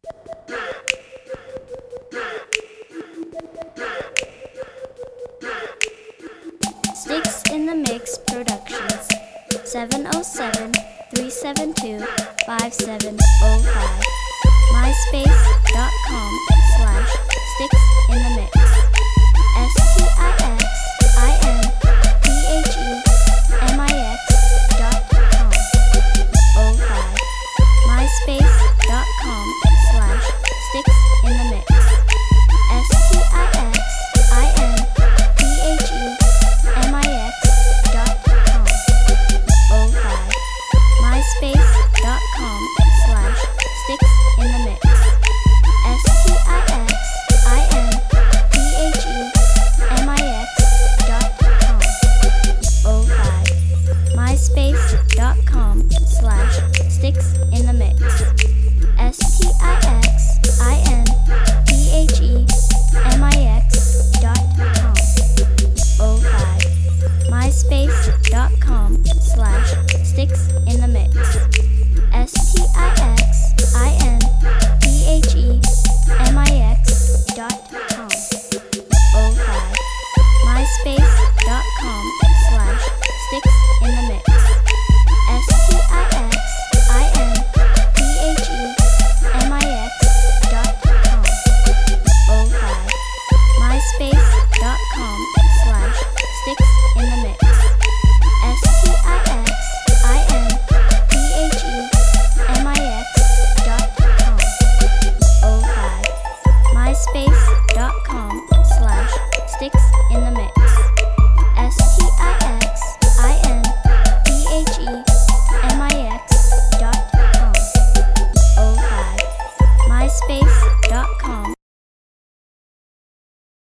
Sticks in the Mix Productions, 707-372-5705, myspace.com/sticksinthemix, STIXINTHEMIX.com, 05, myspace.com/sticksinthemix, STIXINTHEMIX.com, 05, myspace.com/sticksinthemix, STIXINTHEMIX.com, 05, myspace.com/sticksinthemix, STIXINTHEMIX.com, 05, myspace.com/sticksinthemix, STIXINTHEMIX.com, 05, myspace.com/sticksinthemix, STIXINTHEMIX.com, 05, myspace.com/sticksinthemix, STIXINTHEMIX.com, 05, myspace.com/sticksinthemix, STIXINTHEMIX.com, 05, myspace.com